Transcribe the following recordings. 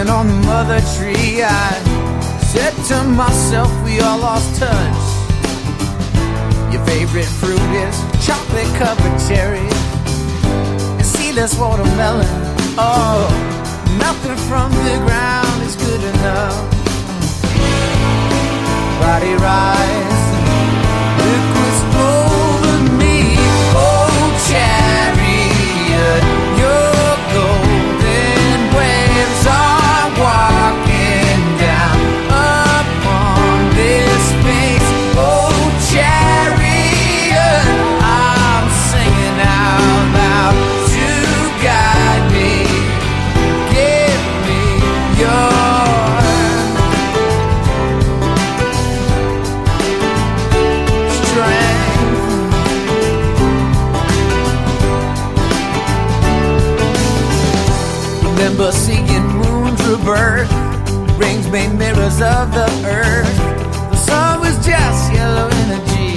Sitting on the mother tree, I said to myself, we all lost touch. Your favorite fruit is chocolate covered cherries and seedless watermelon. Oh, nothing from the ground is good enough. Body rise, liquids over me. Oh, chariot, your golden waves are walking down upon this space. Oh, chariot, I'm singing out loud to guide me. Give me your remember seeing moons rebirth, rings made mirrors of the earth. The sun was just yellow energy.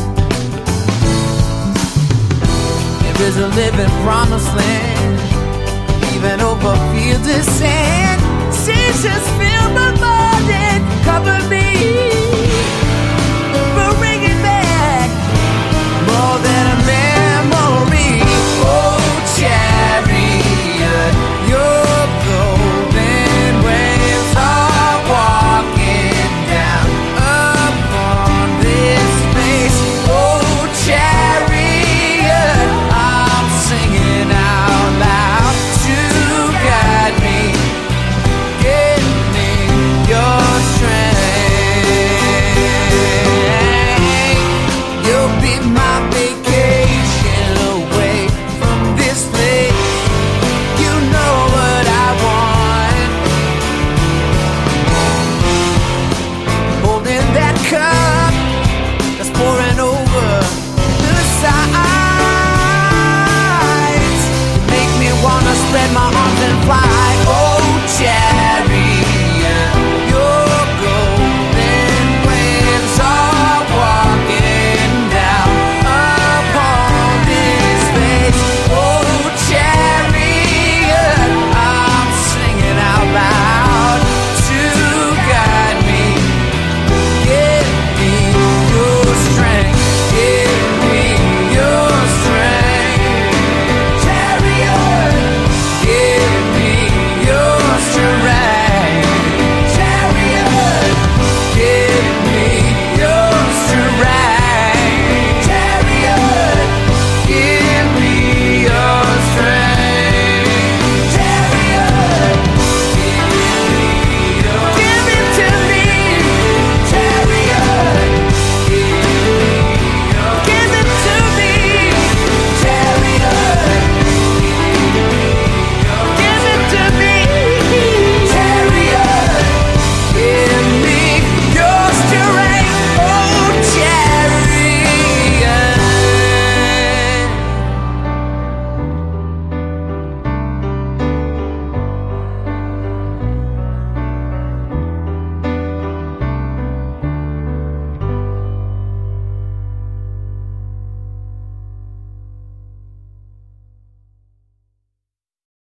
There is a living promised land, even over fields of sand. Seasons fill my mind and cover me, bring it back more than a memory. Oh, chariot, your golden waves are walking down upon this space. Oh, chariot, I'm singing out loud to guide me. Give me your strength. You'll be my vacation away from this place. You know what I want. Holding that cup that's pouring over the sides. Make me wanna spread my arms and fly